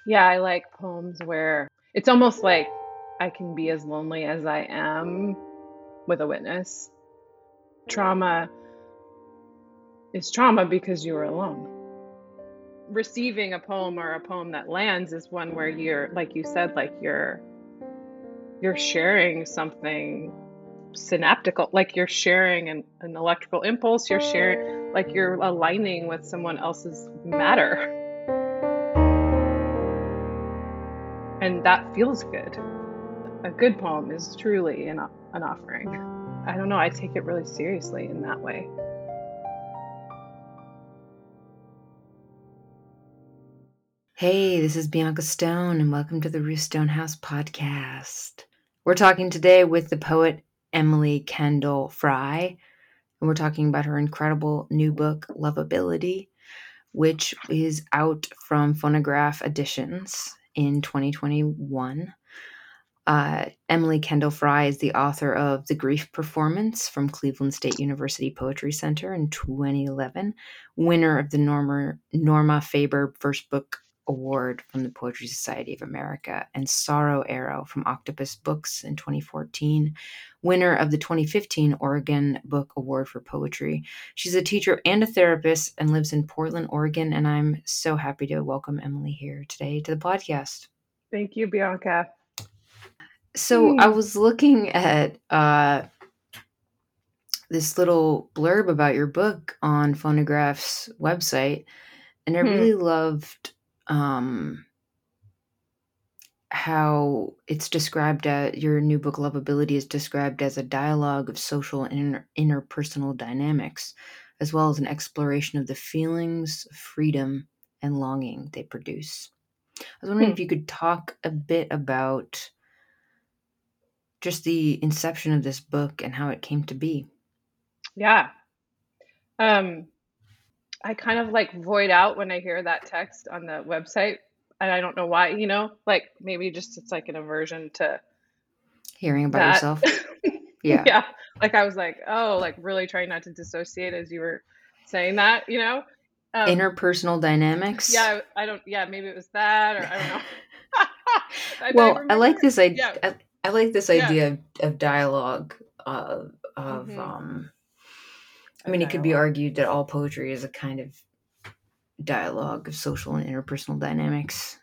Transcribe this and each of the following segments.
Yeah, I like poems where it's almost like I can be as lonely as I am with a witness. Trauma is trauma because you were alone. Receiving a poem or a poem that lands is one where you're, like you said, like you're sharing something synaptical, like you're sharing an electrical impulse, you're sharing, like you're aligning with someone else's matter. And that feels good. A good poem is truly an offering. I don't know, I take it really seriously in that way. Hey, this is Bianca Stone, and welcome to the Ruth Stonehouse podcast. We're talking today with the poet Emily Kendall Frye, and we're talking about her incredible new book, Lovability, which is out from Phonograph Editions in 2021. Emily Kendall Frye is the author of The Grief Performance from Cleveland State University Poetry Center in 2011, winner of the Norma Faber First Book Award from the Poetry Society of America, and Sorrow Arrow from Octopus Books in 2014, winner of the 2015 Oregon Book Award for Poetry. She's a teacher and a therapist and lives in Portland, Oregon, and I'm so happy to welcome Emily here today to the podcast. Thank you, Bianca. So I was looking at this little blurb about your book on Phonograph's website, and I really loved how it's described as your new book, Lovability, is described as a dialogue of social and interpersonal dynamics, as well as an exploration of the feelings, freedom, and longing they produce. I was wondering if you could talk a bit about just the inception of this book and how it came to be. Yeah. I kind of like void out when I hear that text on the website, and I don't know why, like maybe just it's like an aversion to Hearing about that. yourself? Yeah. Yeah. Like I was like, oh, like really trying not to dissociate as you were saying that, Interpersonal dynamics? Yeah, yeah, maybe it was that, or I don't know. I Well, I remember, like this yeah, idea. I like this yeah. idea of dialogue. Mm-hmm. I mean, it could be argued that all poetry is a kind of dialogue of social and interpersonal dynamics.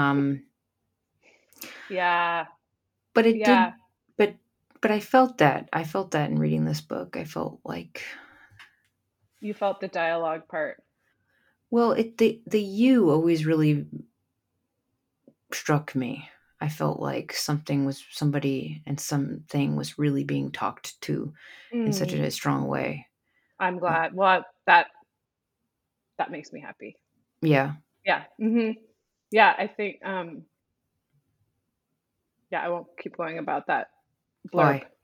Yeah, But it yeah. did. But I felt that. I felt that in reading this book. I felt like, You felt the dialogue part. well, the you always really struck me. I felt like somebody and something was really being talked to in such a strong way. I'm glad. Well, that makes me happy. Yeah. Yeah. Yeah, I think yeah, I won't keep going about that blurb. Why?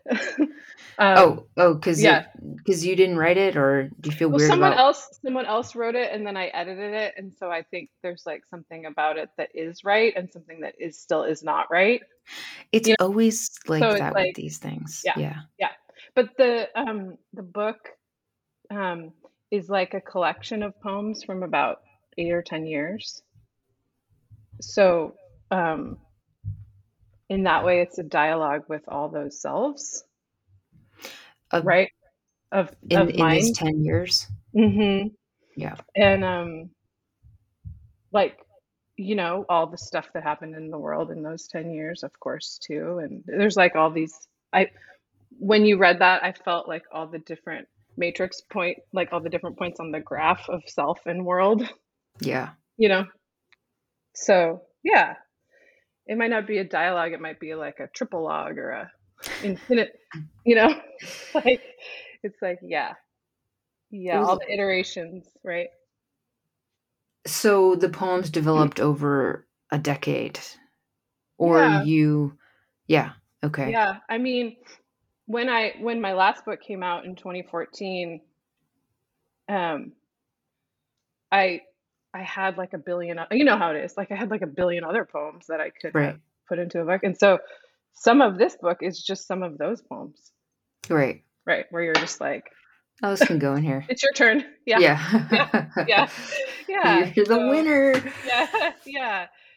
Because Yeah. you didn't write it, or do you feel Well, weird about? someone else wrote it and then I edited it, and so I think there's like something about it that is right and something that is not right. It's You know, always so like it's that with like these things. yeah. Yeah. Yeah. But the book um is like a collection of poems from about 8 or 10 years. So um in that way it's a dialogue with all those selves, Of right? Of in this mine. 10 years. Hmm. Yeah. And like, all the stuff that happened in the world in those 10 years, of course, too. And there's like all these, I, when you read that, I felt like all the different like all the different points on the graph of self and world, Yeah. you know? So yeah, it might not be a dialogue. It might be like a triple log or a infinite, you know, like, it's like, yeah, all Well, the iterations, right? so the poems developed over a decade, or Yeah. you? Yeah. Okay. Yeah. I mean, when my last book came out in 2014, um, I I had like a billion, you know how it is. Like I had like a billion other poems that I could have Right. put into a book. And so some of this book is just some of those poems, Right. right? Where you're just like, Oh, this can go in here. it's your turn. Yeah. Yeah. Yeah. Yeah. Yeah. You're the So winner. yeah. Yeah.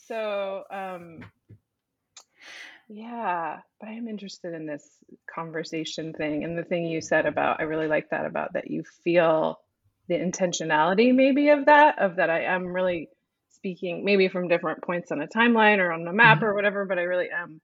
So, yeah, but I am interested in this conversation thing and the thing you said about, I really like that about that you feel the intentionality maybe of that I am really speaking maybe from different points on a timeline or on a map Mhm. or whatever, but I really am.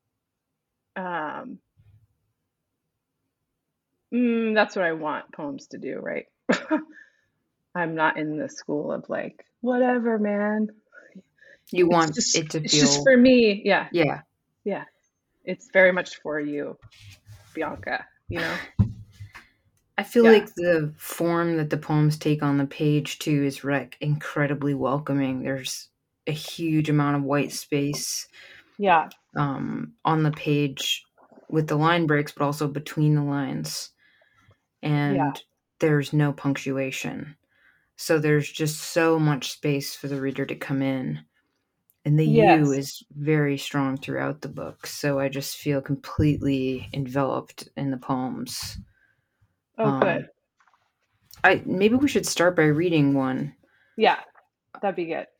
That's what I want poems to do, right? I'm not in the school of like, whatever, man. You It's want just it to it's just feel, for me. Yeah. yeah. Yeah. It's very much for you, Bianca, you know? I feel Yeah. like the form that the poems take on the page too is incredibly welcoming. There's a huge amount of white space Yeah. on the page with the line breaks, but also between the lines. Yeah. And there's no punctuation. So there's just so much space for the reader to come in. And the you Yes. is very strong throughout the book. So I just feel completely enveloped in the poems. Oh, good. Maybe we should start by reading one. Yeah. That'd be good.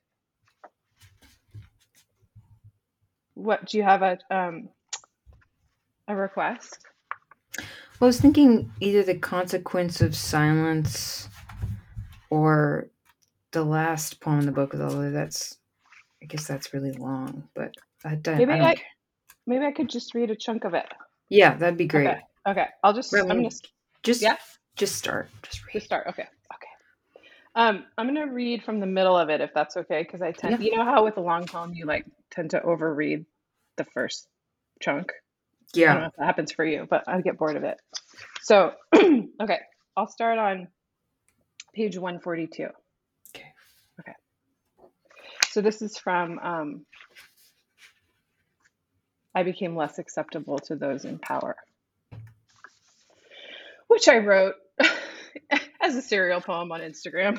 What do you have a request? Well, I was thinking either The Consequence of Silence or the last poem in the book, although I guess that's really long, but I Maybe don't I care. maybe I could just read a chunk of it. Yeah, that'd be Okay. great. Okay. I I'm mean, gonna yeah, just start. Just just read. start. Okay. Okay. I'm gonna read from the middle of it if that's okay, because I tend, Yeah. you know how with a long poem you like tend to overread the first chunk. I don't Yeah. know if that happens for you, but I get bored of it. So, okay, I'll start on page 142. Okay. Okay. So this is from I Became Less Acceptable to Those in Power, which I wrote as a serial poem on Instagram.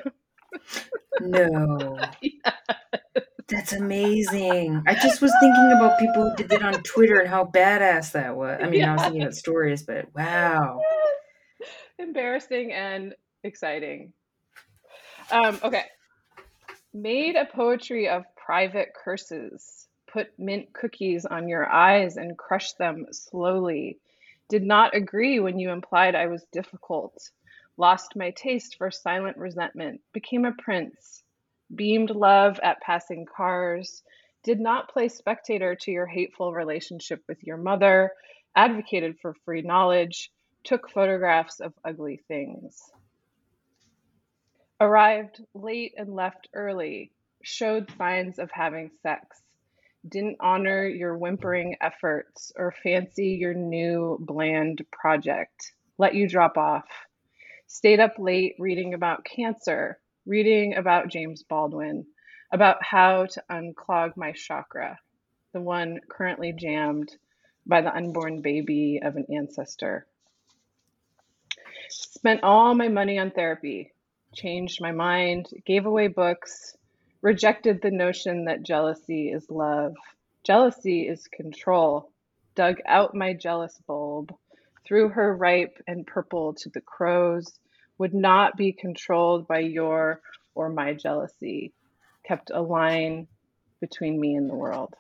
No. Yeah. That's amazing. I just was thinking about people who did that on Twitter and how badass that was. I mean, I was Yeah. thinking about stories, but wow. Embarrassing and exciting. Okay. Made a poetry of private curses. Put mint cookies on your eyes and crushed them slowly. Did not agree when you implied I was difficult. Lost my taste for silent resentment. Became a prince. Beamed love at passing cars. Did not play spectator to your hateful relationship with your mother. Advocated for free knowledge. Took photographs of ugly things. Arrived late and left early. Showed signs of having sex. Didn't honor your whimpering efforts or fancy your new bland project. Let you drop off. Stayed up late reading about cancer, reading about James Baldwin, about how to unclog my chakra, the one currently jammed by the unborn baby of an ancestor. Spent all my money on therapy, changed my mind, gave away books, rejected the notion that jealousy is love. Jealousy is control. Dug out my jealous bulb, threw her ripe and purple to the crows, would not be controlled by your or my jealousy. Kept a line between me and the world.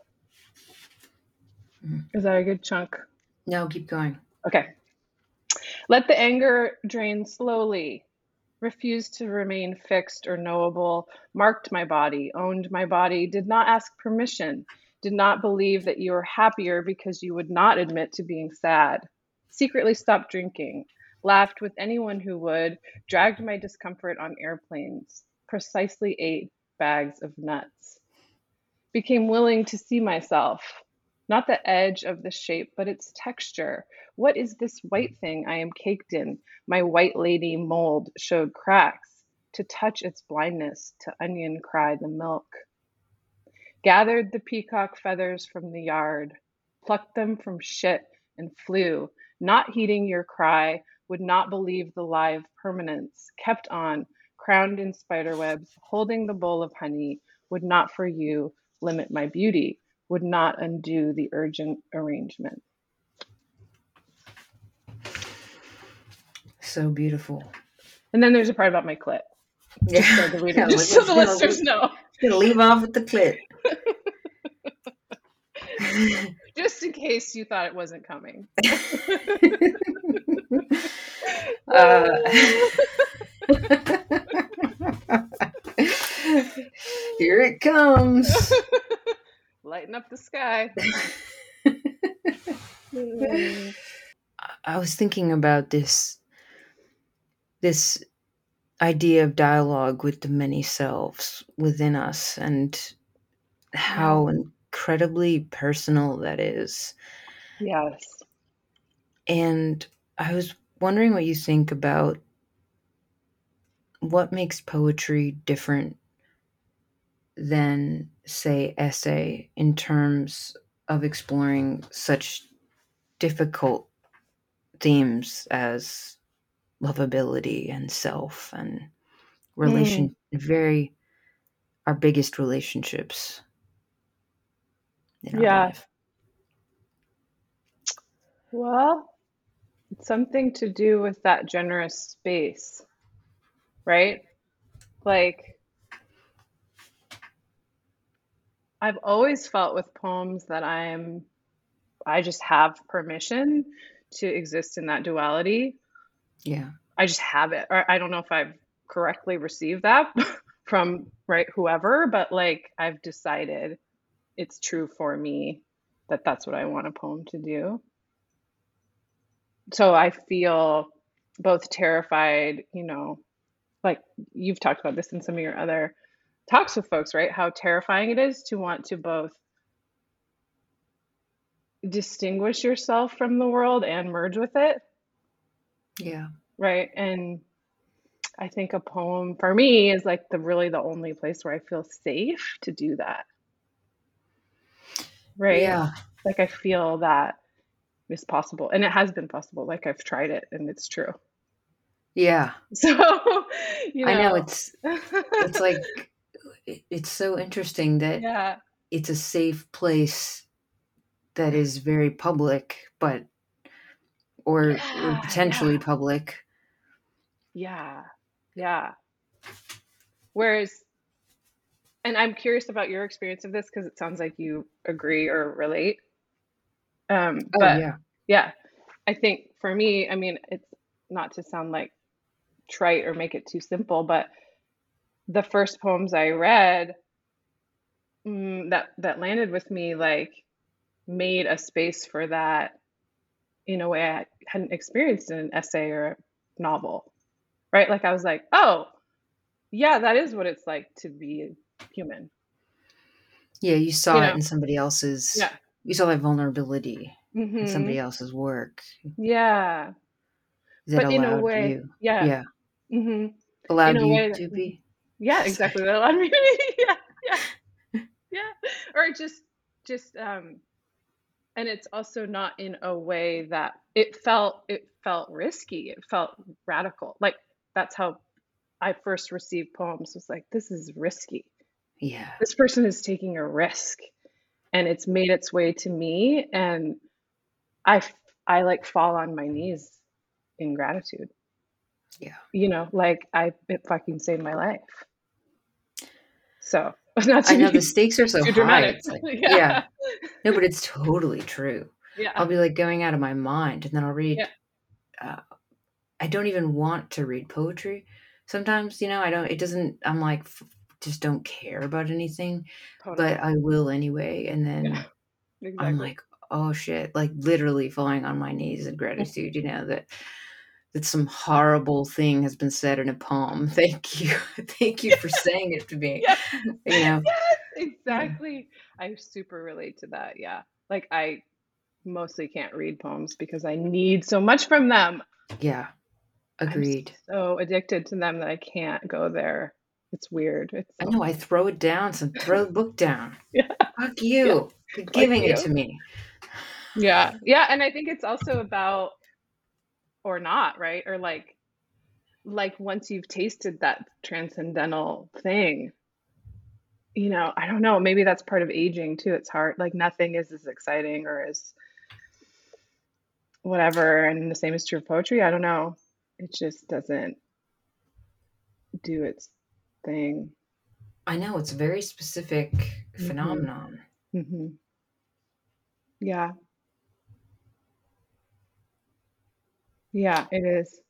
Mhm. Is that a good chunk? No, keep going. Okay. Let the anger drain slowly. Refused to remain fixed or knowable, marked my body, owned my body, did not ask permission, did not believe that you were happier because you would not admit to being sad. Secretly stopped drinking, laughed with anyone who would, dragged my discomfort on airplanes, precisely ate bags of nuts. Became willing to see myself, not the edge of the shape, but its texture. What is this white thing I am caked in? My white lady mold showed cracks. To touch its blindness, to onion cry the milk. Gathered the peacock feathers from the yard, plucked them from shit and flew, not heeding your cry, would not believe the lie of permanence, kept on, crowned in spiderwebs, holding the bowl of honey, would not for you limit my beauty, would not undo the urgent arrangement. So beautiful. And then there's a part about my clit. Just so Yeah. the reader, Yeah, just so the listeners know. gonna leave off with the clit. Just in case you thought it wasn't coming. uh, Here it comes. Lighten up the sky. I was thinking about this idea of dialogue with the many selves within us and how Yeah. incredibly personal that is. Yes. And I was wondering what you think about what makes poetry different than, say, essay in terms of exploring such difficult themes as lovability and self and Mm, very our biggest relationships in our yeah. life. Well, it's something to do with that generous space, right? Like, I've always felt with poems that I just have permission to exist in that duality. Yeah. I just have it. Or I don't know if I've correctly received that from right whoever, but like I've decided it's true for me that that's what I want a poem to do. So I feel both terrified, like you've talked about this in some of your other talks with folks, right? How terrifying it is to want to both distinguish yourself from the world and merge with it, Yeah. right? And I think a poem for me is like the only place where I feel safe to do that, right? Yeah. Like I feel that is possible and it has been possible. Like I've tried it and it's true. Yeah. So, you I know know, it's like it's so interesting that yeah. it's a safe place that is very public, but or Yeah, yeah, potentially public. yeah, yeah. Whereas, and I'm curious about your experience of this because it sounds like you agree or relate. Oh But yeah. yeah, I think for me, I mean, it's not to sound like trite or make it too simple, but the first poems I read that landed with me, like made a space for that in a way I hadn't experienced in an essay or a novel, right? Like I was like, oh, yeah, that is what it's like to be human, Yeah, you you know? Yeah. saw that vulnerability in somebody Hmm. else's work Yeah. that But in a allowed way, you, yeah. yeah, Hmm. In allowed a you way that, to be. yeah, Sorry. exactly. That allowed me yeah, yeah, yeah. Or just, and it's also not in a way that it felt risky. It felt radical. Like that's how I first received poems was like, this is risky. Yeah. This person is taking a risk and it's made its way to me and I like fall on my knees in gratitude. Yeah. Like it fucking saved my life. So, not I to know the be stakes are so too high. dramatic. It's like, yeah. Yeah. No, but it's totally true. Yeah. I'll be like going out of my mind and then I'll Yeah. read uh, I don't even want to read poetry. Sometimes, I don't it doesn't I'm like just don't care about anything, but Totally. I will anyway and Yeah. then I'm Exactly. like, "Oh shit," like literally falling on my knees in gratitude, that some horrible thing has been said in a poem. Thank you. Thank you for saying it to me. Yes. You know? Yes, Yeah. exactly. I super relate to that. Yeah. Like I mostly can't read poems because I need so much from them. Yeah. I'm Agreed. so addicted to them that I can't go there. It's weird. It's I so know I throw it down, so throw the book down. yeah, Fuck yeah. you for Fuck giving it you. to me. Yeah. Yeah, and I think it's also about or not, right? Or like once you've tasted that transcendental thing, I don't know, maybe that's part of aging too. It's hard. Like nothing is as exciting or as whatever. And the same is true of poetry. I don't know. It just doesn't do its thing. I know it's a very specific Hmm. phenomenon. Hmm. Yeah. Yeah, it is.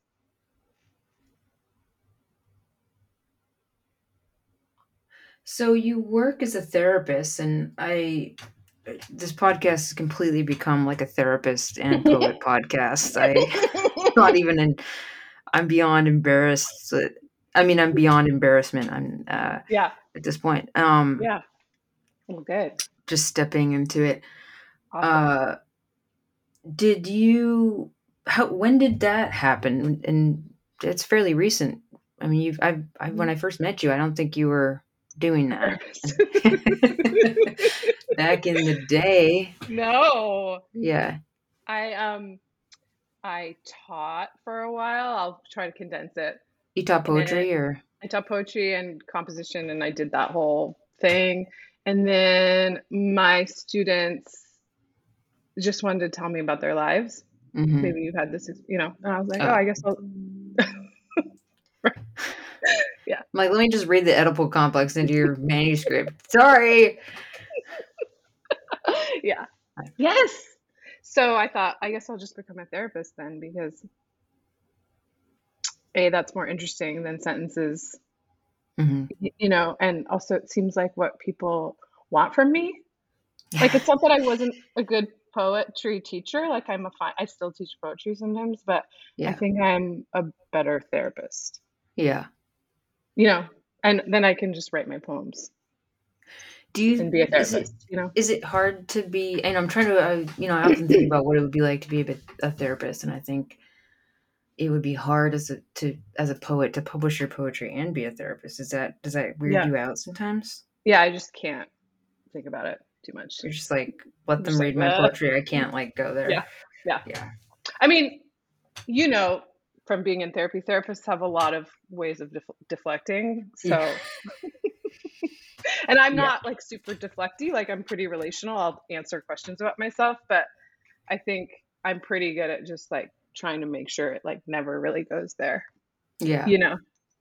So you work as a therapist, and this podcast has completely become like a therapist and poet podcast. Not even in, I'm beyond embarrassed. I mean, I'm beyond embarrassment. I'm Yeah. at this point. Yeah. Well, good. Just stepping into it. Awesome. Uh, did you? When did that happen? And it's fairly recent. I mean, when I first met you, I don't think you were doing that. Therapist. Back in the day, No. yeah. I I taught for a while. I'll try to condense it. You taught And poetry, or I taught poetry and composition, and I did that whole thing. And then my students just wanted to tell me about their lives. mhm. Maybe you've had this, and I was like, oh, Oh, I guess I'll, yeah, I'm like, let me just read the Oedipal complex into your manuscript. Sorry. yeah, yes. So I thought, I guess I'll just become a therapist then because A, that's more interesting than sentences, Mhm. and also it seems like what people want from me. Like, it's not that I wasn't a good poetry teacher. Like, I still teach poetry sometimes, but I Yeah, think I'm a better therapist, yeah. you know, and then I can just write my poems Do you and be a therapist. is it hard to be, and I'm trying to, I often think about what it would be like to be a therapist, and I think it would be hard as a poet to publish your poetry and be a therapist. Does that weird Yeah. you out sometimes? Yeah, I just can't think about it too much. You're just like, let I'm them just like, read my poetry. I can't like go yeah, there. yeah. Yeah. I mean, you know, from being in therapy, therapists have a lot of ways of deflecting. Yeah. So, and I'm Yeah. not like super deflecty, like I'm pretty relational. I'll answer questions about myself, but I think I'm pretty good at just like trying to make sure it like never really goes there, Yeah. you know?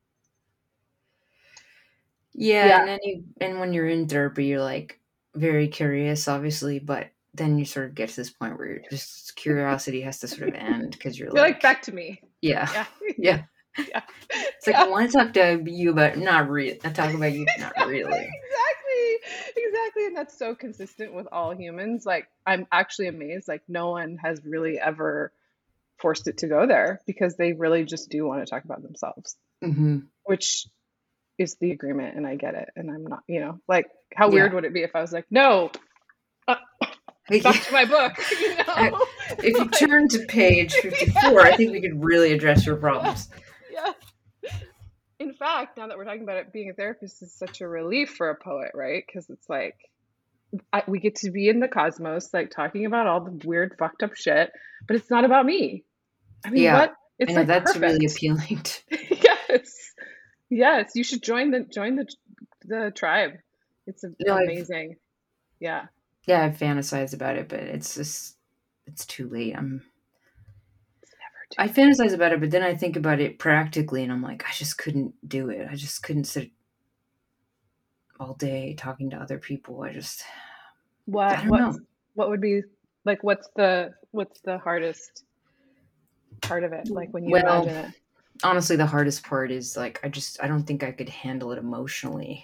Yeah, Yeah. and and when you're in therapy, you're like very curious, obviously, but then you sort of get to this point where you're just curiosity has to sort of end because you're You're like, like, back to me. yeah, Yeah. yeah. Yeah. It's like I Yeah. want to talk to you, but not really. I talk about you, but not really. Exactly. Exactly. And that's so consistent with all humans. Like, I'm actually amazed. Like, no one has really ever forced it to go there because they really just do want to talk about themselves, Hmm. which is the agreement. And I get it. And I'm not, like, how weird Yeah. would it be if I was like, no, uh, Yeah. back to my book, Uh, If you Like, turn to page 54, I yeah, think we could really address your yeah, problems. yeah. In fact, now that we're talking about it, being a therapist is such a relief for a poet, right? Because it's like, we get to be in the cosmos, like talking about all the weird, fucked up shit, but it's not about me. I mean, Yeah. what? I It's know like that's really perfect. appealing to. Yes. Yes. You should join the tribe. It's No, amazing. Yeah. I've fantasized about it, but it's too late. It's never too I late. fantasize about it, but then I think about it practically, and I'm like, I just couldn't do it. I just couldn't sit all day talking to other people. I What don't what's know. what would be like what's the hardest part of it? Like when you Well, imagine it. honestly, the hardest part is like I don't think I could handle it emotionally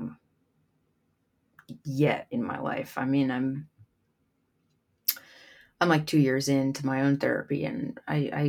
yet in my life. I mean, I'm like 2 years into my own therapy, and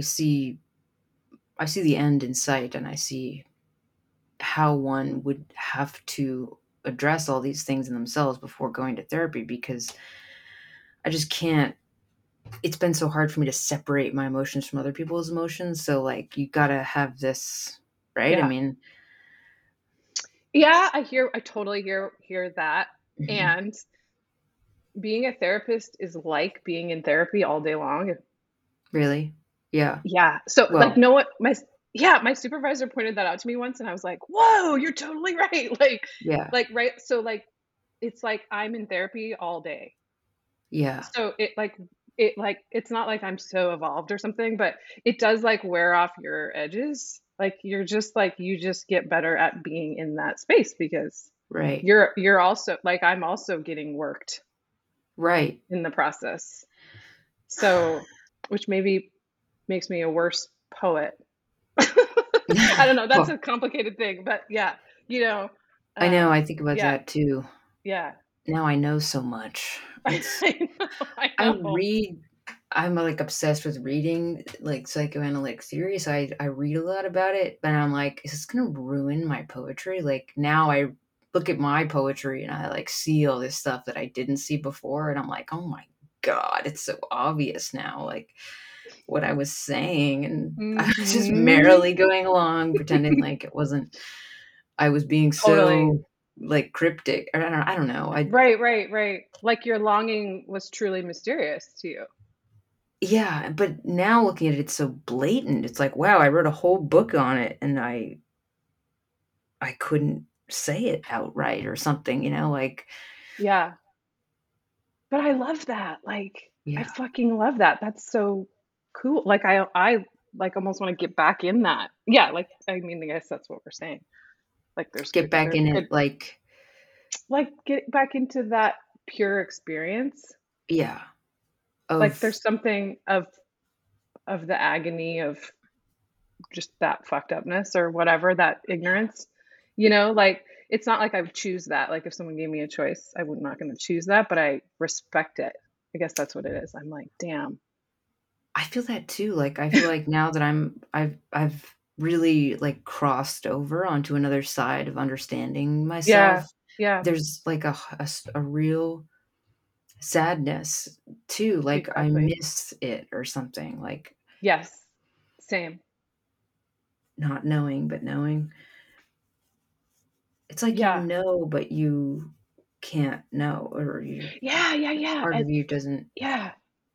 I see the end in sight, and I see how one would have to address all these things in themselves before going to therapy, because I just can't. It's been so hard for me to separate my emotions from other people's emotions. So, like, you gotta have this, right? I Yeah. mean, Yeah, I totally hear that. mhm. And being a therapist is like being in therapy all day long. Really? Yeah. Yeah. So like Well, no what my supervisor pointed that out to me once and I was like, "Whoa, you're totally right." yeah, Right, so like it's like I'm in therapy all day. yeah, So it's not like I'm so evolved or something, but it does like wear off your edges. Like you're just like you just get better at being in that space because right, you're also like I'm also getting worked Right. in the process. So, which maybe makes me a worse poet. I don't know. That's Well, a complicated thing, but yeah, you know, I know, I think about yeah, that too. yeah. Now I know so much. It's I know, I I know. read I'm, like, obsessed with reading, like, psychoanalytic theory, so I read a lot about it, but I'm like, "Is this gonna ruin my poetry?" Like, now I look at my poetry and I, like, see all this stuff that I didn't see before, and I'm like, "Oh my god, it's so obvious now," like, what I was saying, and I was just Mhm. merrily going along, pretending like it wasn't I was being Totally. so, like, cryptic, or I don't know, Right, right, right. Like your longing was truly mysterious to you. yeah, but now looking at it, it's so blatant. It's like, wow, I wrote a whole book on it and I couldn't say it outright or something, like Yeah. But I love that. Like, I yeah, fucking love that. That's so cool. Like I like almost want to get back in that. Yeah, like I mean, I guess that's what we're saying. Like get back there's in good it, like like get back into that pure experience. yeah, Like of there's something of the agony of just that fucked upness or whatever, that ignorance. Like it's not like I would choose that. Like if someone gave me a choice, I would not going to choose that, but I respect it. I guess that's what it is. I'm like, damn. I feel that too. Like I feel like now that I've really like crossed over onto another side of understanding myself. Yeah. Yeah. There's like a real sadness too. Like I Exactly. miss it or something. Like Yes. Same. not knowing but knowing. It's like Yeah. but you can't know, or you Yeah. Yeah. Yeah. part of you doesn't. Yeah.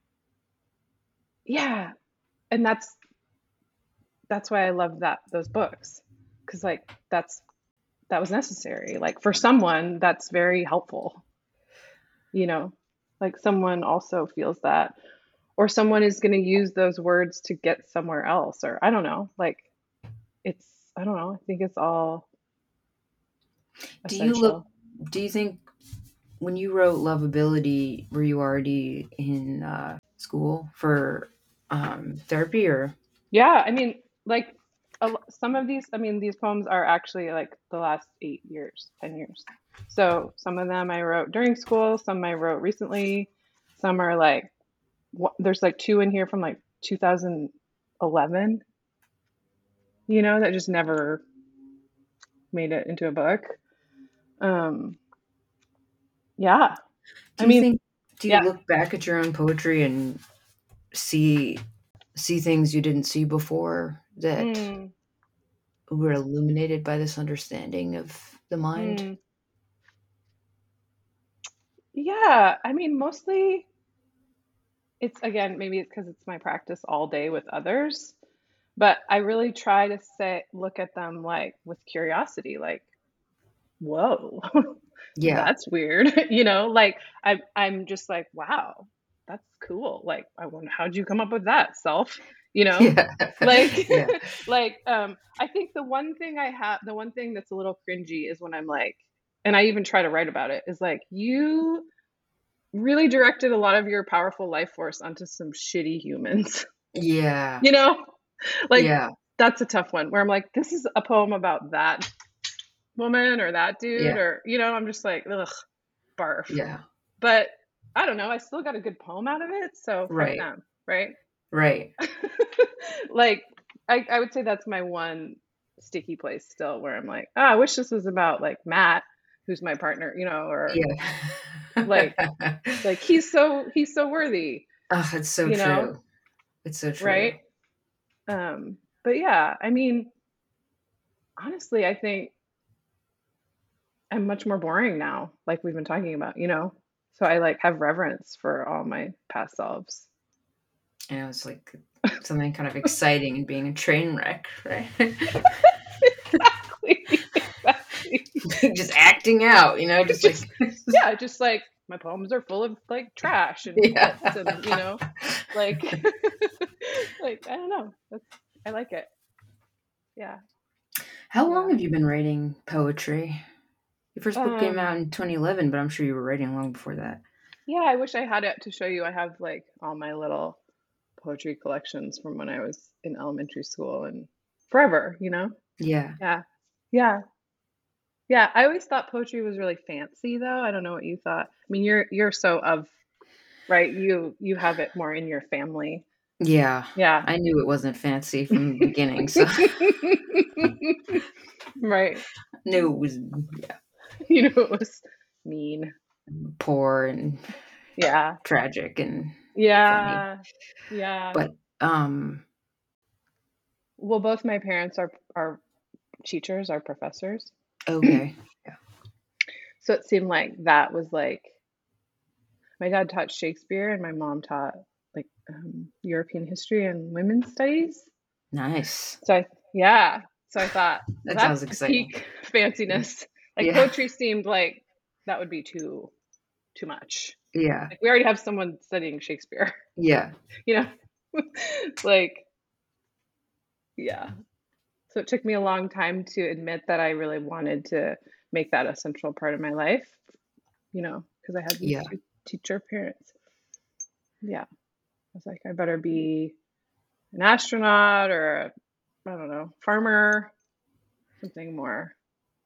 Yeah. And that's why I love those books. Cause like that was necessary. Like for someone that's very helpful, you know, like someone also feels that, or someone is going to use those words to get somewhere else, or I don't know. Like it's, I don't know. I think it's all Do you look essential. do you think when you wrote Lovability, were you already in, school for, therapy or Yeah. I mean, like some of these, I mean, these poems are actually like the last 8 years, 10 years. So some of them I wrote during school, some I wrote recently, some are like, there's like two in here from like 2011, that just never made it into a book. Um, yeah. I do you mean, think do you yeah. look back at your own poetry and see see things you didn't see before that Mm, were illuminated by this understanding of the mind? mm. Yeah. I mean, mostly it's again, maybe it's because it's my practice all day with others, but I really try to look at them like with curiosity, like, whoa, Yeah. that's weird. Like I'm just like, wow, that's cool. Like, I wonder how'd you come up with that, self? You know? Yeah. Like Yeah. like I think the one thing that's a little cringy is when I'm like, and I even try to write about it, is like you really directed a lot of your powerful life force onto some shitty humans. Yeah. you know? Like Yeah. that's a tough one where I'm like, this is a poem about that woman or that dude, Yeah. or I'm just like, ugh, barf. Yeah. But I don't know, I still got a good poem out of it, so fuck Right. them, right? Right. Like I would say that's my one sticky place still, where I'm like, I wish this was about like Matt, who's my partner, or like Yeah. he's so worthy, Oh, it's so you know, true. It's so right? true. But yeah, I mean, honestly, I think I'm much more boring now, like we've been talking about. So I like have reverence for all my past selves. And it was like something kind of exciting and being a train wreck, right? Exactly. Exactly. Just acting out, just like Just yeah, just like my poems are full of like trash and yeah. pits and like like I don't know. I like it. Yeah. How long Yeah. have you been writing poetry? Your first book came out Um in 2011, but I'm sure you were writing long before that. Yeah, I wish I had it to show you. I have like all my little poetry collections from when I was in elementary school and forever, you know? Yeah. Yeah. Yeah. Yeah. I always thought poetry was really fancy though. I don't know what you thought. I mean, you're so of right, you have it more in your family. Yeah. Yeah. I knew it wasn't fancy from the beginning, so Right. I knew it was, yeah, You know, it was mean. poor and Yeah. tragic and funny. Yeah. Yeah. But, um Well, both my parents are teachers, are professors. okay. Yeah. So it seemed like that was like my dad taught Shakespeare and my mom taught like European history and women's studies. Nice. So yeah. So I thought, well, That that's sounds the exciting. peak fanciness. Like Yeah. poetry seemed like that would be too much. Yeah. Like we already have someone studying Shakespeare, Yeah. you know? Like, yeah. So it took me a long time to admit that I really wanted to make that a central part of my life, because I had these Yeah. two teacher parents. Yeah. I was like, I better be an astronaut or I don't know, farmer, something more.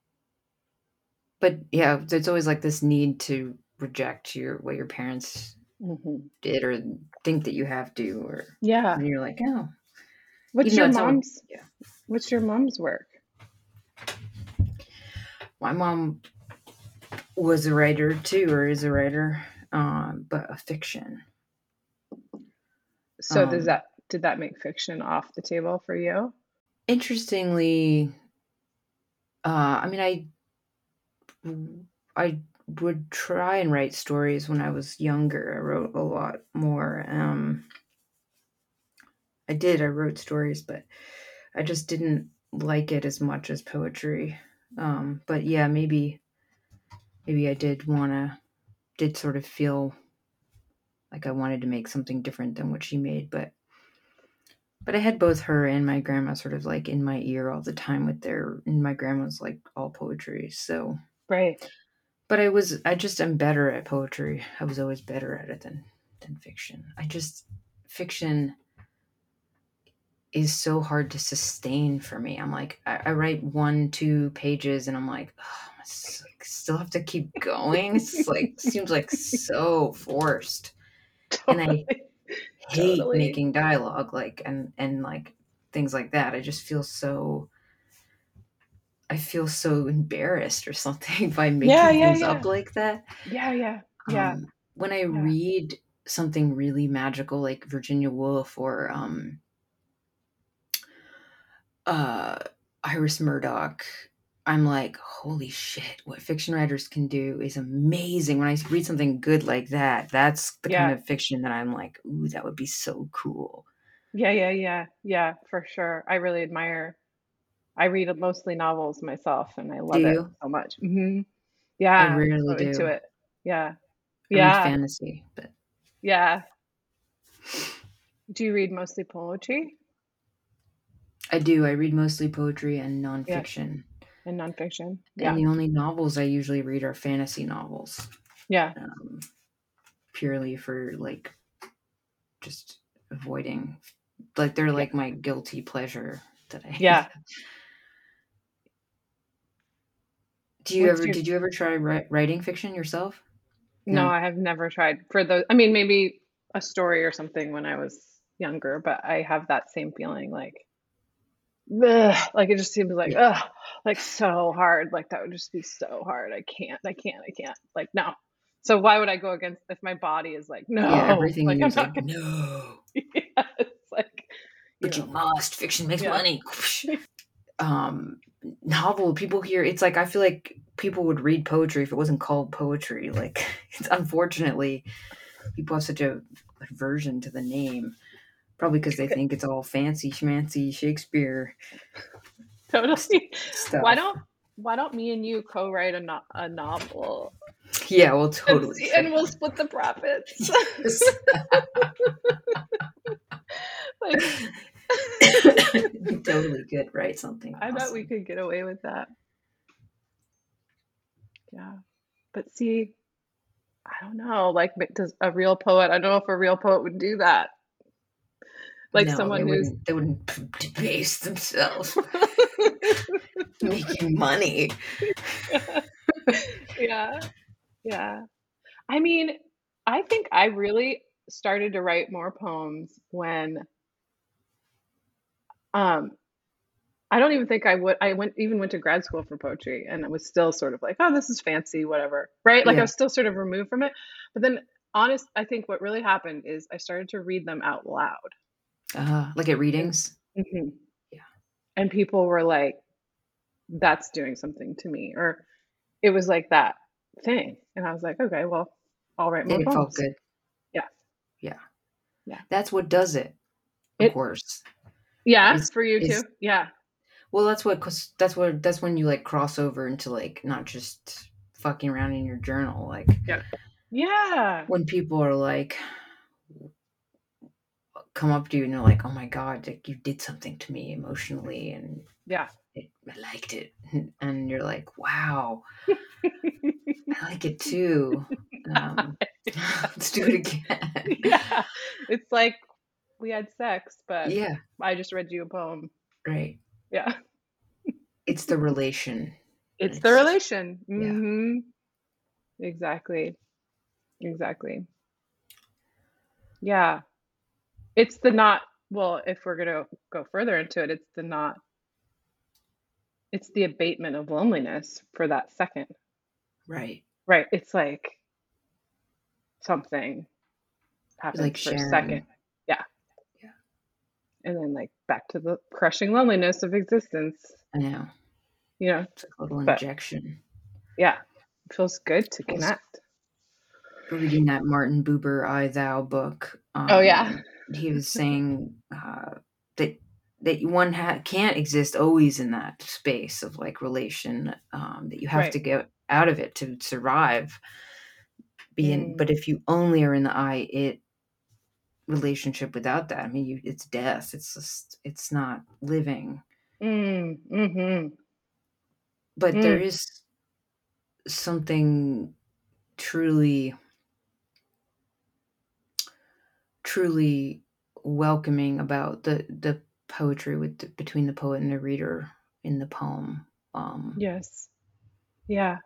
But, yeah, there's always, like, this need to reject what your parents Hmm. did or think that you have to, or Yeah. and you're like, "Oh," What's even though your it's all mom's yeah. what's your mom's work? My mom was a writer too, or is a writer, but a fiction. So Um, did that make fiction off the table for you? Interestingly, I mean, I would try and write stories when I was younger. I wrote a lot more. I wrote stories, but I just didn't like it as much as poetry. But yeah, maybe I did sort of feel like I wanted to make something different than what she made, but I had both her and my grandma sort of like in my ear all the time and my grandma's like all poetry. So, Right. but I just am better at poetry. I was always better at it than fiction. Fiction is so hard to sustain for me. I'm like, I write 1, 2 pages and I'm like, oh, I still have to keep going. It's like, seems like so forced. And I Totally. hate Totally. making dialogue, like, and like things like that. I feel so embarrassed or something by Yeah, making yeah, things up yeah. like that. Yeah, yeah. Yeah. When I Yeah. read something really magical like Virginia Woolf or uh, Iris Murdoch, I'm like, holy shit, what fiction writers can do is amazing. When I read something good like that, that's the kind Yeah. of fiction that I'm like, ooh, that would be so cool. Yeah, yeah, yeah. Yeah, for sure. I read mostly novels myself and I Do love it you? so much. I Yeah, I'm rarely so into do. it. Yeah. I read Yeah. fantasy, but Yeah. Do you read mostly poetry? I do. I read mostly poetry and Yeah. nonfiction. And nonfiction? And Yeah. the only novels I usually read are fantasy novels, Yeah. um, purely for like just avoiding, like they're Yeah. like my guilty pleasure that I. Yeah. What's your Did you ever try writing fiction yourself? No, No. I have never tried for those. I mean, maybe a story or something when I was younger, but I have that same feeling like, ugh, like it just seems like, Yeah. ugh, like so hard. Like that would just be so hard. I can't. Like, no. So why would I go against if my body is like, Yeah. no, Everything in like you I'm is like, not gonna, no, yeah, it's like, you but you know, must. Fiction makes yeah. money. um Novel, people hear it's like, I feel like people would read poetry if it wasn't called poetry. Like, it's unfortunately people have such a aversion to the name, probably because they think it's all fancy schmancy Shakespeare Totally. Why stuff. don't why don't me and you co-write a novel Yeah, well, and totally see, and fair. we'll split the profits? Yes. Like, Totally could write something I bet we awesome. could get away with that. Yeah. But see, I don't know, like, does a real poet, I don't know if a real poet would do that. Like No, someone who's they wouldn't debase themselves making money. Yeah, yeah. I mean, I think I really started to write more poems when, um I don't even think I went to grad school for poetry, and it was still sort of like, "Oh, this is fancy, whatever." Right? Like, I Yeah. was still sort of removed from it, but then I think what really happened is I started to read them out loud, Like at and readings? mhm, Yeah. and people were like, "That's doing something to me," or it was like that thing, and I was like, "Okay, well, I'll write more And it felt poems." good. Yeah, Yeah. yeah. That's what does it, of It course, Yeah, is for you too? is Yeah, well, that's what 'cause that's when you, like, cross over into, like, not just fucking around in your journal, like, yeah. Yeah, when people are, like come up to you and they're like, "Oh my god, like, you did something to me emotionally, and yeah. I liked it." And you're like, "Wow, I like it too. Um, let's do it again." Yeah, it's like we had sex, but Yeah, I just read you a poem. right. Yeah. It's the relation. It's the It's relation. yeah, Mhm. Exactly. Exactly. Yeah. It's the not well, if we're gonna go further into it, it's the abatement of loneliness for that second. right. Right, it's like something You like happens for a second. sharing. Yeah, Yeah, and then, like, back to the crushing loneliness of existence, I know. you know? It's like a little But, injection. yeah, it feels good to I was connect. reading that Martin Buber I Thou book, Oh, yeah. and he was saying, that one can't exist always in that space of, like, relation, that you have Right. to get out of it to survive. Mm. But if you only are in the I, it relationship without that, I mean, it's death. It's just it's not living. Mm, mhm. But there Mm. is something truly truly welcoming about the poetry between the poet and the reader in the poem. Yes. Yeah.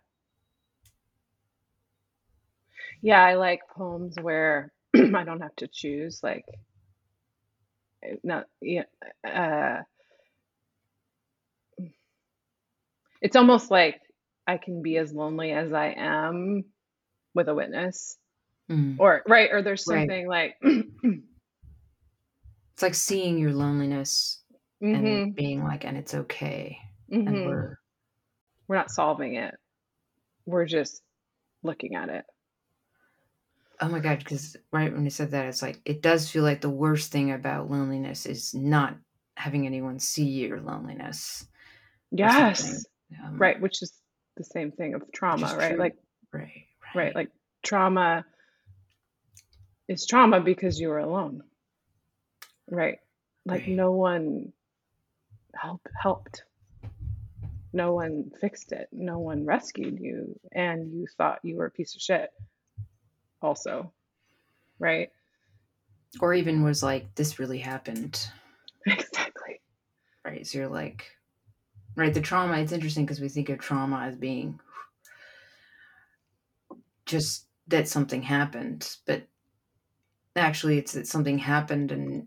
Yeah, I like poems where I don't have to choose, like, not yeah, uh, it's almost like I can be as lonely as I am with a witness, Mm, or right, or there's right. something like It's like seeing your loneliness and mhm, being like, "And it's okay, and mhm. we're." We're not solving it. We're just looking at it. Oh my god! Because right when you said that, it's like, it does feel like the worst thing about loneliness is not having anyone see your loneliness or something, Yes. Right, um, which is the same thing of which trauma, is right? true. Like Right, right, right, like trauma is trauma because you were alone, right? Like right. no one helped. No one fixed it. No one rescued you, and you thought you were a piece of shit also, right? Or even was like, "This really happened." Exactly. Right, so you're like right, the trauma, it's interesting because we think of trauma as being just that something happened, but actually it's that something happened and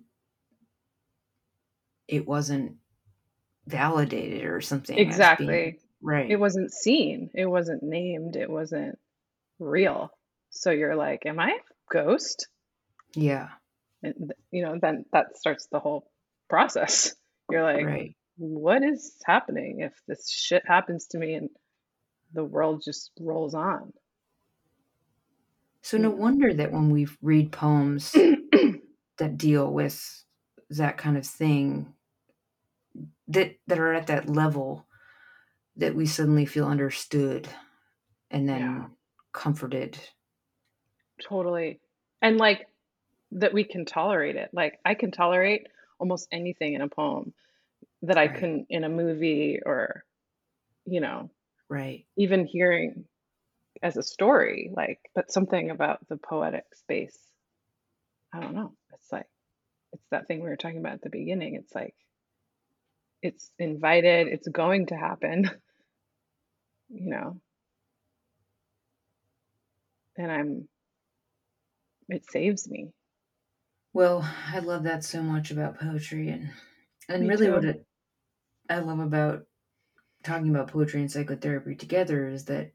it wasn't validated or something as being Exactly. It right. wasn't seen. It wasn't named. It wasn't real. So you're like, "Am I a ghost?" Yeah, And, then that starts the whole process. You're like, right. "What is happening if this shit happens to me and the world just rolls on?" So no You wonder that when we read poems know? that deal with that kind of thing, that are at that level, that we suddenly feel understood and Yeah, then comforted. totally. And, like, that we can tolerate it. Like, I can tolerate almost anything in a poem that I Right, couldn't in a movie or, you know, right. even hearing. as a story, like, but something about the poetic space, I don't know. It's like it's that thing we were talking about at the beginning. It's like it's invited, it's going to happen, you know, and it saves me. Well, I love that so much about poetry, and Me really what too. I love about talking about poetry and psychotherapy together is that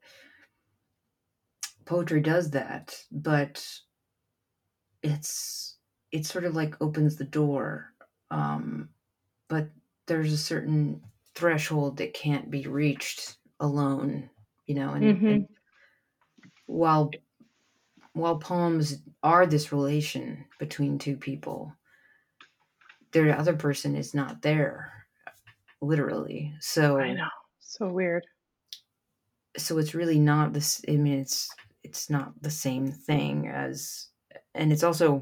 poetry does that, but it's it sort of like opens the door, um, but there's a certain threshold that can't be reached alone, and Mhm. while poems are this relation between two people, the other person is not there literally. I So know. So weird. it's really not this. I mean, it's not the same thing as, and it's also,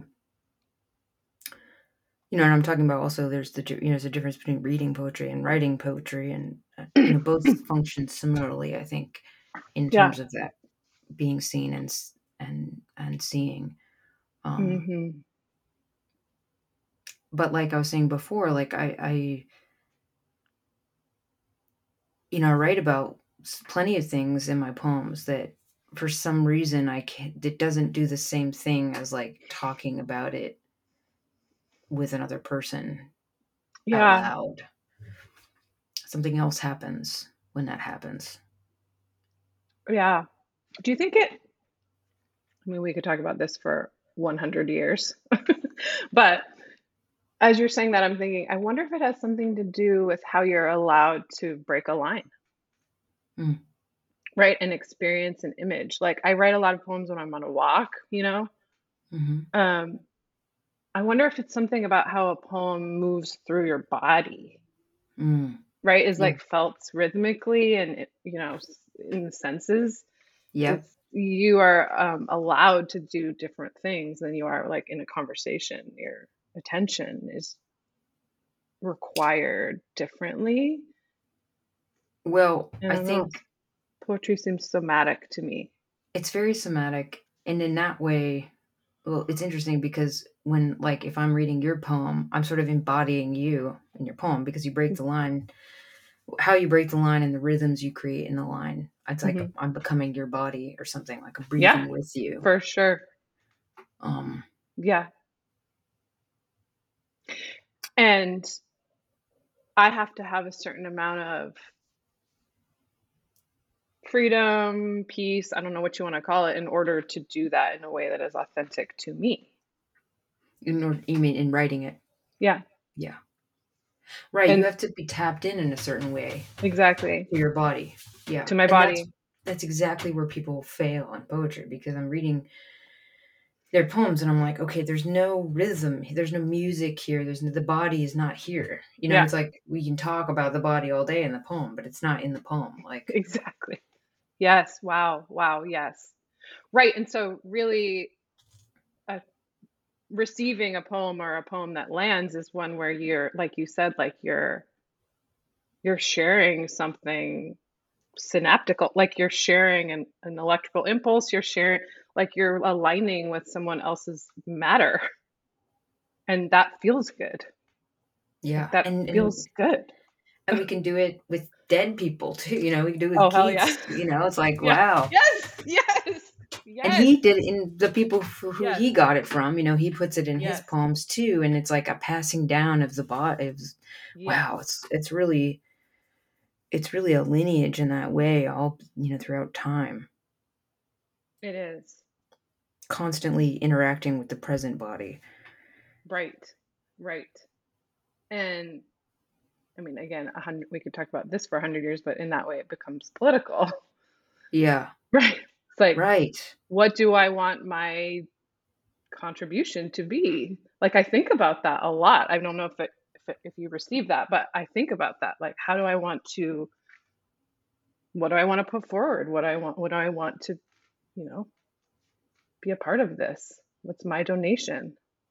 and I'm talking about also there's there's a difference between reading poetry and writing poetry, and both function similarly, I think, in Yeah. terms of that being seen and seeing. Um, Mhm. but like I was saying before, like I write about plenty of things in my poems that for some reason I can't, it doesn't do the same thing as like talking about it with another person out Yeah. loud. Something else happens when that happens. Yeah. Do you think I mean, we could talk about this for 100 years. But as you're saying that, I'm thinking, I wonder if it has something to do with how you're allowed to break a line, Mm, right? And experience an image. Like I write a lot of poems when I'm on a walk, you know? mhm, Um, I wonder if it's something about how a poem moves through your body, mm. right? Is Yeah. like felt rhythmically and, in the senses. Yep. It's you are allowed to do different things than you are like in a conversation. Your attention is required differently. Well, I I don't know. think Poetry seems somatic to me. it's very somatic, and in that way, well, it's interesting because when, like, if I'm reading your poem, I'm sort of embodying you in your poem because you break the line, how you break the line and the rhythms you create in the line. It's like Mhm. I'm becoming your body or something, like I'm Yeah, breathing with you. for sure. Um, Yeah. And I have to have a certain amount of freedom, peace, I don't know what you want to call it, in order to do that in a way that is authentic to me. you mean in writing it? Yeah. Yeah, right. You And have to be tapped in a certain way exactly. to your body. Yeah, To my and body. that's exactly where people fail in poetry because I'm reading their poems and I'm like, okay, there's no rhythm, there's no music here, the body is not here. Yeah, It's like we can talk about the body all day in the poem, but it's not in the poem. Like, exactly. Yes. Wow. Wow. Yes. Right. And so, really, uh, receiving a poem or a poem that lands is one where you're, like you said, like you're sharing something synaptical, like you're sharing an electrical impulse. You're sharing, like you're aligning with someone else's matter, and that feels good. Like yeah, that and feels good. and we can do it with dead people too. We can do it with Oh hell yeah. Keats. It's like, Yeah. wow. Yes. Yes. And Yes. he did it in the people who Yes. he got it from. He puts it in his Yes. poems too, and it's like a passing down of the body. Wow, Yes. it's really a lineage in that way, all throughout time, It is. constantly interacting with the present body. Right. Right. And I mean, again, 100, we could talk about this for 100 years, but in that way it becomes political. Yeah, Right. It's like, right. what do I want my contribution to be? Like, I think about that a lot. I don't know if you receive that, but I think about that. Like, how do I want to, what do I want to put forward? What do I want to, you know, be a part of this? What's my donation?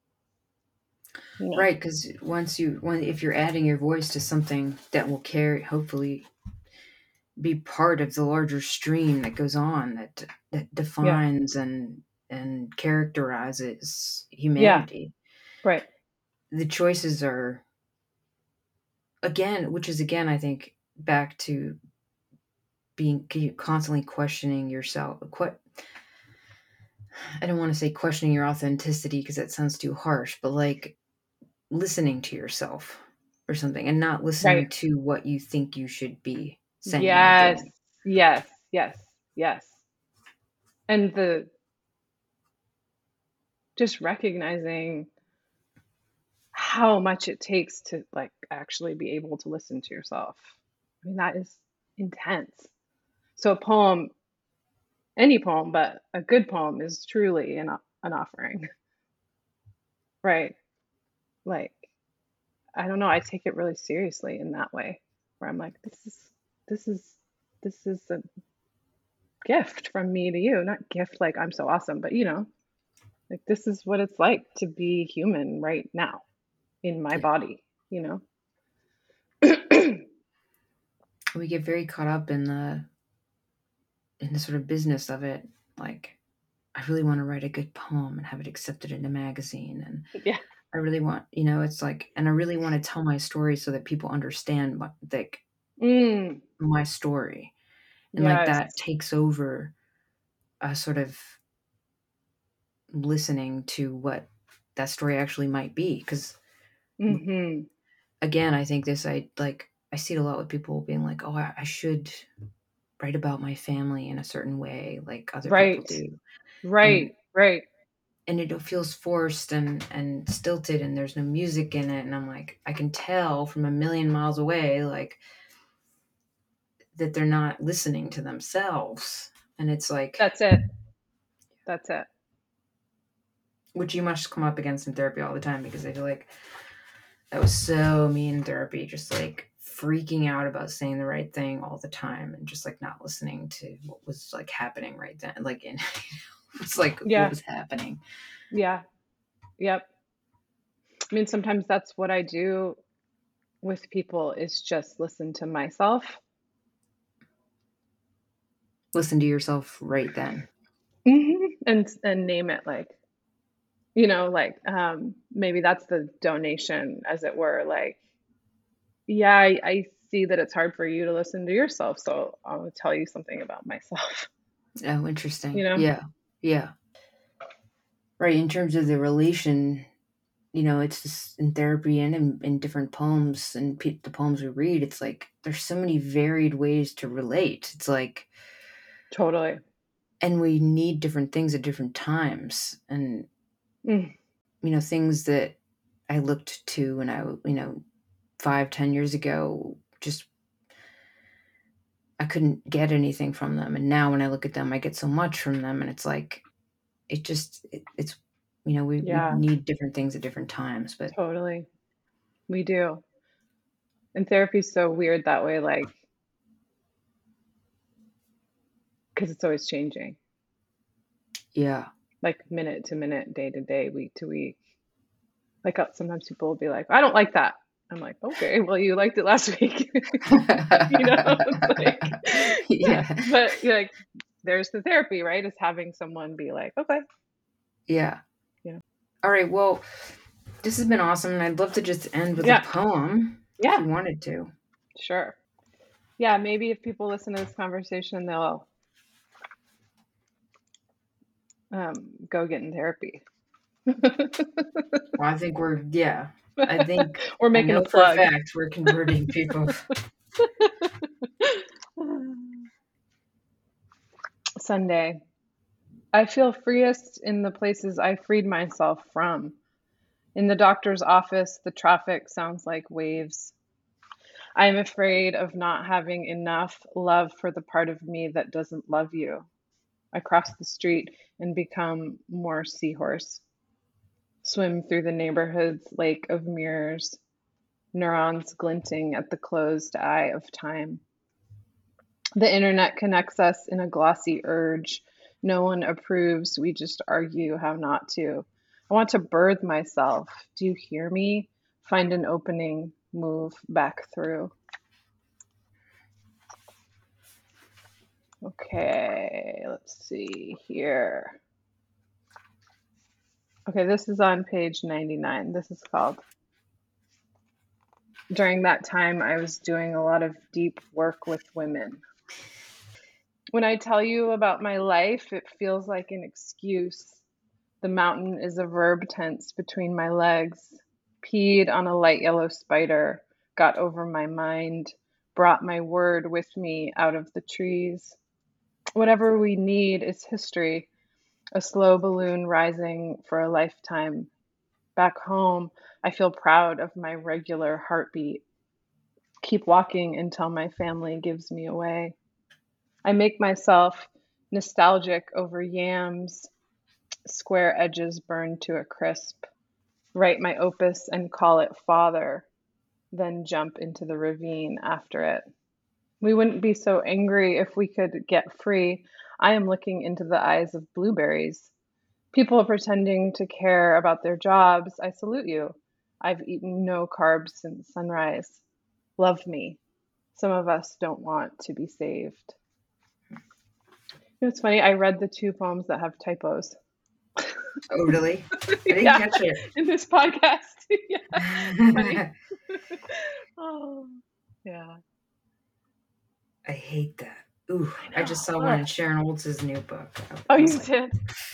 You know? Right, because if you're adding your voice to something that will carry, hopefully, be part of the larger stream that goes on, that Yeah. defines and characterizes Yeah. humanity. Right. The choices are, again, which is again, I think, back to being constantly questioning yourself. I don't want to say questioning your authenticity because that sounds too harsh, but like listening to yourself or something, and not Right. listening to what you think you should be saying or Yes. doing. Yes. Yes. Yes. And the just recognizing how much it takes to like actually be able to listen to yourself. I mean, that is intense. So a poem, any poem, but a good poem is truly an offering, right? Like, I don't know, I take it really seriously in that way, where I'm like, this is this is a gift from me to you, not gift like I'm so awesome, but like this is what it's like to be human right now in my Yeah. body, you know? We get very caught up in the sort of business of it. Like, I really want to write a good poem and have it accepted in a magazine. And Yeah. I really want, it's like, and I really want to tell my story so that people understand like Mm, my story. And like yes. that takes over a sort of listening to what that story actually might be. Because Mhm. again, I think I see it a lot with people being like, oh, I should write about my family in a certain way, like other people Right. do. And Right. Right. it feels forced and stilted, and there's no music in it, and I'm like, I can tell from a million miles away, like, that they're not listening to themselves. And it's like, That's it. That's it. which you must come up against in therapy all the time, because I feel like that was so me in therapy, just like freaking out about saying the right thing all the time and just like not listening to what was like happening right then, like in it's like what Yeah. was happening. Yeah. Yep. I mean, sometimes that's what I do with people is just listen to myself. Listen to yourself right then. And name it like, like maybe that's the donation as it were, like, yeah, I see that it's hard for you to listen to yourself, so I'll tell you something about myself, Oh, you interesting. know? Yeah. Yeah. Right. In terms of the relation, it's just in therapy and in different poems and the poems we read, it's like there's so many varied ways to relate. It's like, Totally. and we need different things at different times. And, Mm, things that I looked to when 5-10 years ago, just I couldn't get anything from them. And now when I look at them, I get so much from them. And it's like, it's, we yeah, need different things at different times, but totally. We do. And therapy's so weird that way, like, because it's always changing, yeah. like minute to minute, day to day, week to week. Like sometimes people will be like, I don't like that. I'm like, okay, well, you liked it last week. It's like, yeah, Yeah. but like, there's the therapy, right? Is having someone be like, okay, Yeah. yeah, All right. Well, this has been awesome. And I'd love to just end with a yeah, poem if yeah, you wanted to. sure. Yeah, maybe if people listen to this conversation, they'll go get in therapy. Well, I think Or I making a know for a plug. fact we're converting people. Sunday. I feel freest in the places I freed myself from. In the doctor's office, the traffic sounds like waves. I am afraid of not having enough love for the part of me that doesn't love you. I cross the street and become more seahorse. Swim through the neighborhood's lake of mirrors, neurons glinting at the closed eye of time. The internet connects us in a glossy urge. No one approves, we just argue how not to. I want to birth myself. Do you hear me? Find an opening, move back through. Okay, let's see here. Okay, this is on page 99. This is called, during that time, I was doing a lot of deep work with women. When I tell you about my life, it feels like an excuse. The mountain is a verb tense between my legs. Peed on a light yellow spider, got over my mind, brought my word with me out of the trees. Whatever we need is history, a slow balloon rising for a lifetime. Back home, I feel proud of my regular heartbeat. Keep walking until my family gives me away. I make myself nostalgic over yams, square edges burned to a crisp. Write my opus and call it Father, then jump into the ravine after it. We wouldn't be so angry if we could get free. I am looking into the eyes of blueberries. People pretending to care about their jobs, I salute you. I've eaten no carbs since sunrise. Love me. Some of us don't want to be saved. You know, it's funny, I read the 2 poems that have typos. Oh, really? I didn't Yeah, catch it. in this podcast. Yeah, it's funny. Oh, yeah. I hate that. Ooh, I just saw Ugh. one in Sharon Olds' new book. Oh, I you was like, did?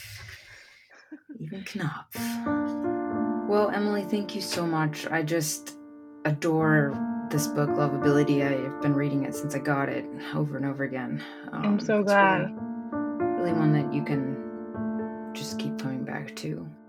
even Knopf. Well, Emily, thank you so much. I just adore this book, Lovability. I've been reading it since I got it over and over again. I'm so It's glad. really one that you can just keep coming back to.